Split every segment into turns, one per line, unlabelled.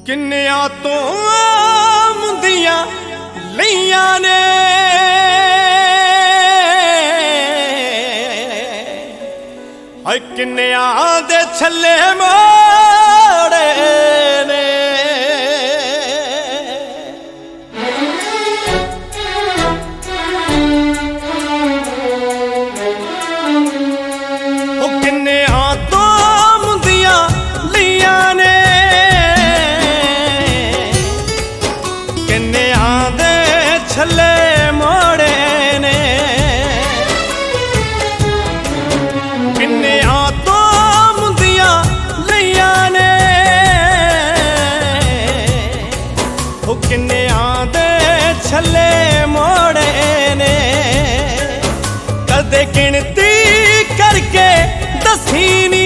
किन्निया तो मुंदियां लईयां ने हाय किन्निया दे छल्ले मोड़े ने ओ किन्निया तो मुंदियां लईयां ने किन्निया दे छल्ले मोड़े ने किन्निया तो मुंदियां लईयां ने ओ किन्निया दे छल्ले मोड़े ने कदे गिनती करके दसी नी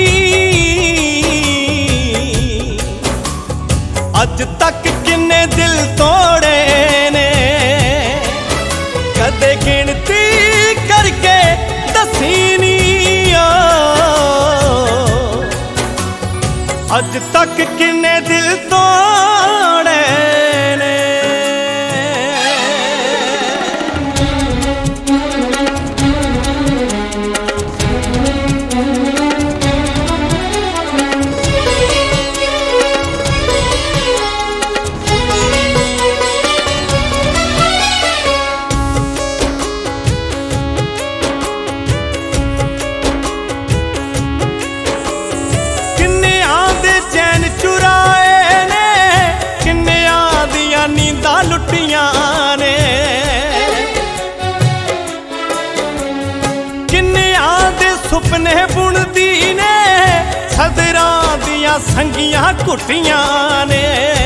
अज तक किन्ने दिल तोड़े ने कदे गिनती करके दसी नी अज तक किन्ने दिल तोड़े ने लुटियां ने किन्निया दे सुपने बुनदी ने सदरां दियां संगियां कुटियां ने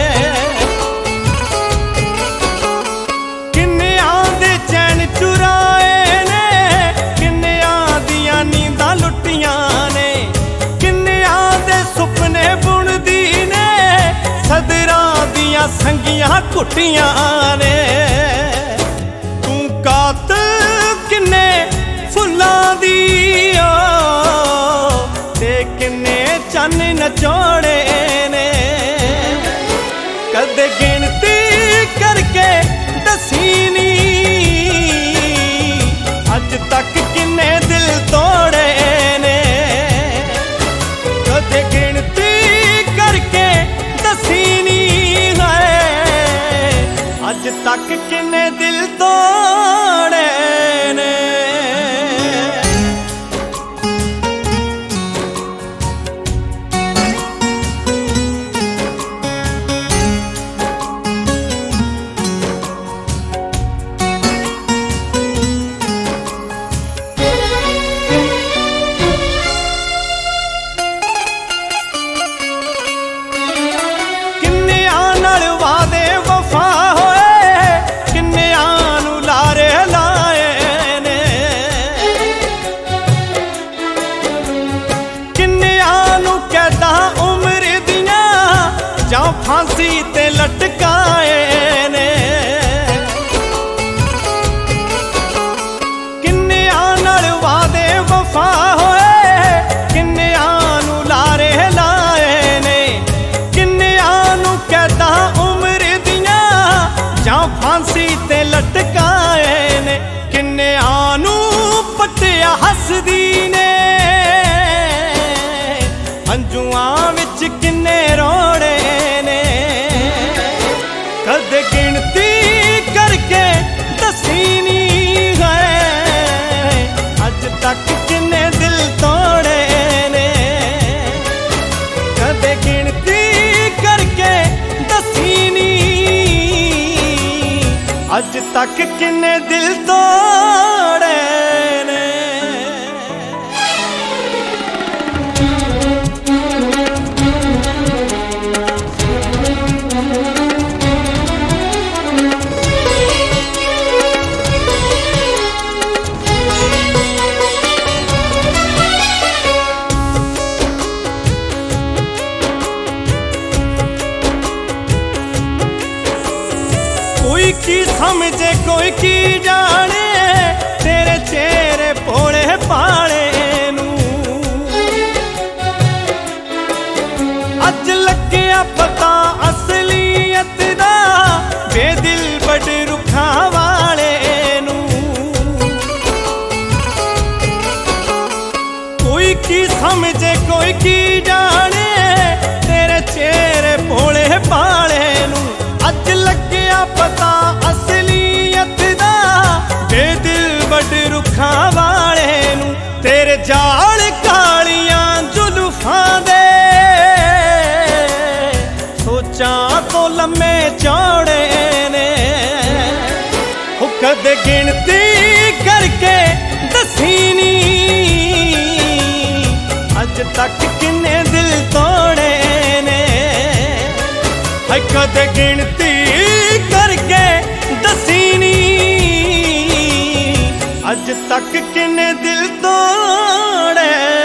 किन्निया दे चैन चुराए ने किन्निया दियां नींदां लुटियां ने किन्निया दे सुपने बुनदी ने सदरां दियां संगियां कुटियां ने तू कातल किन्ने फुल्लां दी ते किन्ने चन्न नचोड़े ने कदे गिनती करके दसी नी अज तक किन्ने दिल तोड़े ने कदे गिनती करके दसी नी अज तक किन्ने दिल तोड़े ने किन्निया नाल वादे वफा फांसी ते लटकाए ने किन्निया नाल वादे वफा होए किन्निया नू लारे लाए ने किन्निया नू कैदा उम्र दियां जां फांसी ते लटकाए ने किन्निया नू पट्टिया हसदी ने अंजुआं विच किन्ने रोड़े कदे गिनती करके दसी नी अज तक किन्ने दिल तोड़े ने कदे गिनती करके दसी नी अज तक किन्ने दिल तोड़े ने कोई की समझे कोई की जाने तेरे चेहरे भोले पाले नू अज लग्या पता असली समझे कोई की जाने तेरे चेहरे भोले भाले नू अज लग्या पता असलीयत दा ते दिल बड़ रुखा वाले नू तेरे जाल कालियां जुल्फां दे सोचां तो लम्मे चौड़े ने कदे गिनती करके दसी नी अज तक किन्ने दिल तोड़े ने है कदे गिनती करके दसी नी अज तक किन्ने दिल तोड़े